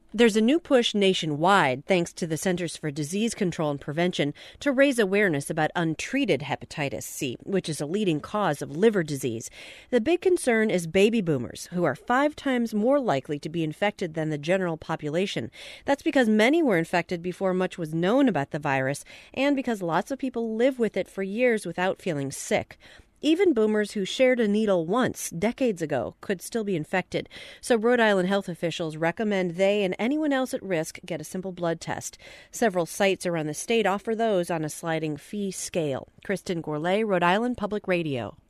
There's a new push nationwide, thanks to the Centers for Disease Control and Prevention, to raise awareness about untreated hepatitis C, which is a leading cause of liver disease. The big concern is baby boomers, who are 5 times more likely to be infected than the general population. That's because many were infected before much was known about the virus, and because lots of people live with it for years without feeling sick. Even boomers who shared a needle once, decades ago, could still be infected. So Rhode Island health officials recommend they and anyone else at risk get a simple blood test. Several sites around the state offer those on a sliding fee scale. Kristen Gourlay, Rhode Island Public Radio.